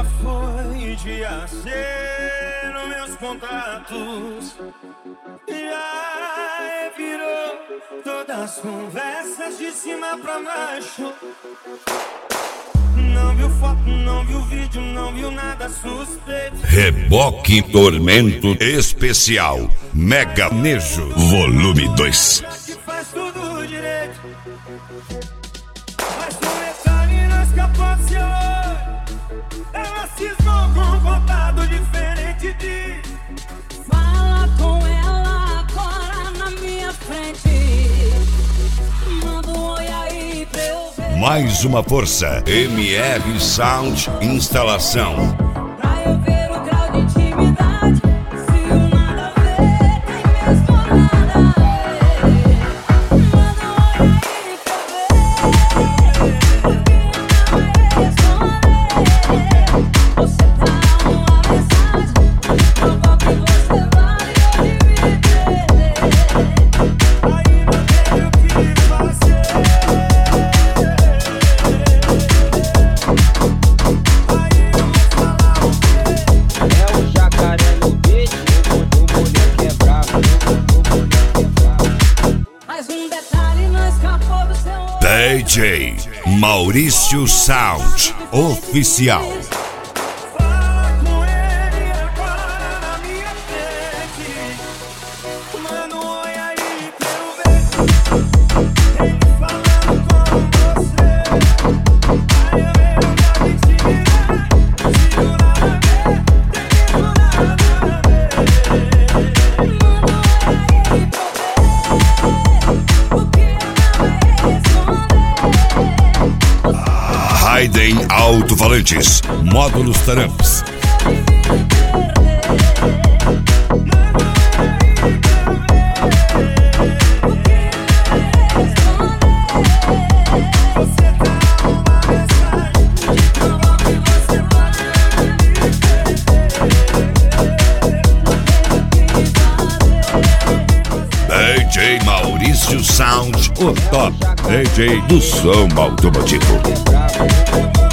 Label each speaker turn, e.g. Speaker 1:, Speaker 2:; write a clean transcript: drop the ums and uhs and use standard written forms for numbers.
Speaker 1: foi de acero meus contatos. Já virou todas as conversas de cima pra baixo. Não viu foto, não viu vídeo, não viu nada suspeito.
Speaker 2: Reboque Tormento Especial Mega Nejo Volume 2.
Speaker 1: Faz tudo direito. Mas no detalhe não escapou do seu olho. Ela cismou com um contato diferente de...
Speaker 3: Fala com ela agora na minha frente. Manda um oi aí pra eu ver.
Speaker 2: Mais uma força. MR Sound Instalação.
Speaker 3: Pra eu ver o grau de intimidade. Se o nada a ver, tem mesmo nada a ver. Manda um oi aí pra eu ver. Você dá uma mensagem. Prova que você vai hoje me perder.
Speaker 1: Aí não tem o que fazer.
Speaker 4: É o jacaré no beat, o moleque é bravo, o moleque é bravo.
Speaker 3: Mais um detalhe não escapou do seu olho.
Speaker 2: DJ Maurício Sound Oficial.
Speaker 1: Fala com ele agora na minha frente. Manda um oi aí pra eu ver. Ele falando com você. Aí eu vejo o grau de intimidade. Se o nada a ver, tem mesmo nada a ver.
Speaker 3: O que ela vai responder?
Speaker 2: Raiden Alto-Falantes Módulos Taramps. DJ Maurício Sound, o top DJ do som automotivo.
Speaker 4: Bravo.